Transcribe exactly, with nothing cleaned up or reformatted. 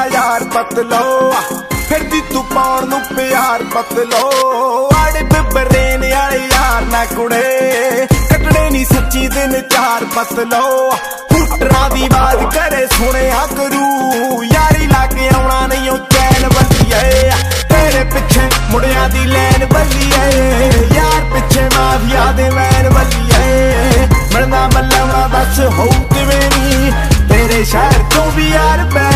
यार पतलो फिर दी तू पाउण नूं प्यार पतलो आड़े बिबरेन वाले यार ना कुड़े कटने नी सच्ची दिन चार पतलो।